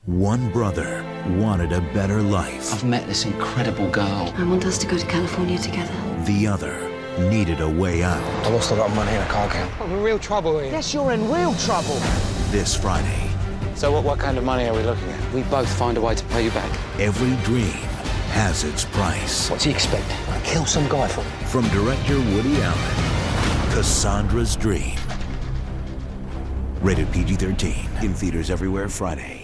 One brother wanted a better life. I've met this incredible girl. I want us to go to California together. The other needed a way out. I lost a lot of money in a car gang. I'm in real trouble here. Yes, you're in real trouble. This Friday, So what kind of money are we looking at? We both find a way to pay you back. every dream has its price. What's he expect? I kill some guy for him. From director Woody Allen, Cassandra's Dream. Rated PG-13. In theaters everywhere Friday.